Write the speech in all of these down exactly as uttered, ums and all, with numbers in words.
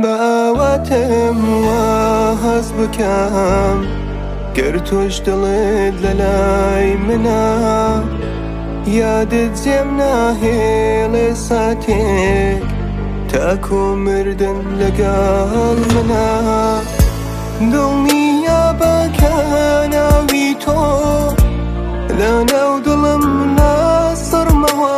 بەواتم وا هەز بکەم گر تۆش دڵت لەلای منە یادت جێم ناهێڵێ ساتێک تاکو مردن لەگەڵ منە دڵنیا بکە ناوی تۆ لە ناو دڵم ناسڕمەوە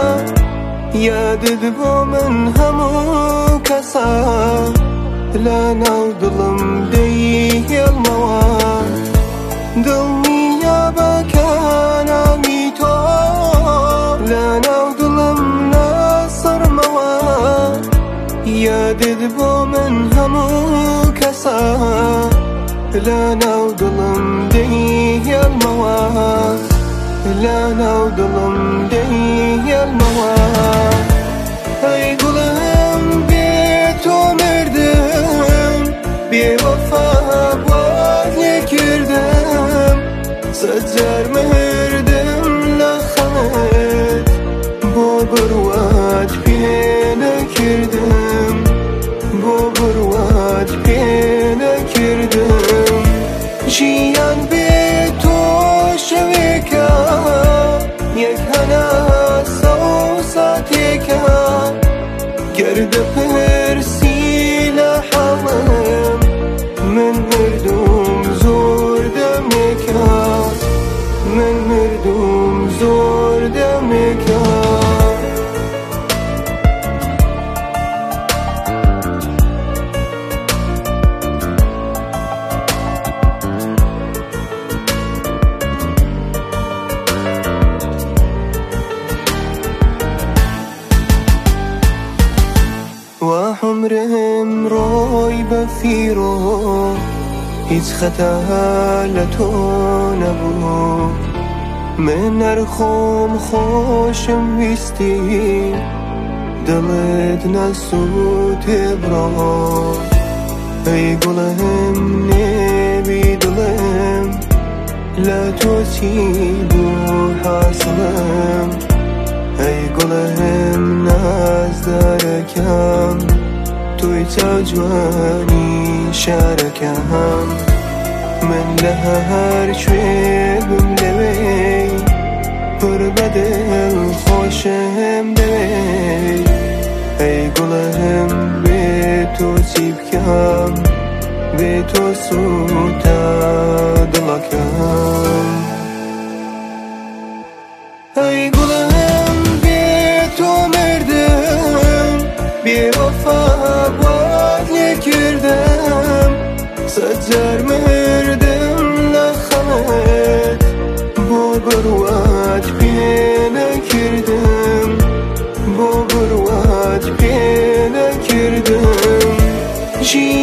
یادت بۆ من هەموو کەسە لە ناو دڵم دەیهێڵمەوە دڵنیا بکە ناوی تۆ لە ناو دڵم ناسڕمەوە یادت بۆ من هەموو کەسە لە ناو دڵم دەیهێڵمەوە لە ناو دڵم دەیهێڵمەوە ئەی گوڵم بێ تۆ مردم بێوەفا بۆت لێ کردم سەد جار مردم لە خەمت بۆ بڕوات پێ نەکردم بۆ بڕوات پێ نەکردم ژیان بێ تۆ شەوێکە یەک هەناسە و ساتێکە گەر دەپرسی لە حاڵم من مردوم زۆر دەمێکە من مردوم زۆر دەمێکە وعمرم ڕۆی بە فیرۆ هیچ خەتا لە تۆ نەبوو من نەرخۆم خۆشم ویستی دڵت نەسووتێ بڕۆ ئەی گوڵم نێوی دڵم لە تۆ چی بوو حاسڵم ئەی گوڵم نازدارەکەم توی چاو جوانی شارەکەم من لە هەر کوێ بم لەوێ پڕ بە دڵ خۆشم دەوێ ئەی گوڵم بێ تۆ چی بکەم بێ تۆ سووتە دڵەکەم ئەی گوڵم بێ تۆ مردم بێوەفا بۆت لێ کردم سەد جار مردم لە خەمت بۆ بڕوات پێ نەکردم بۆ بڕوات پێ نەکردم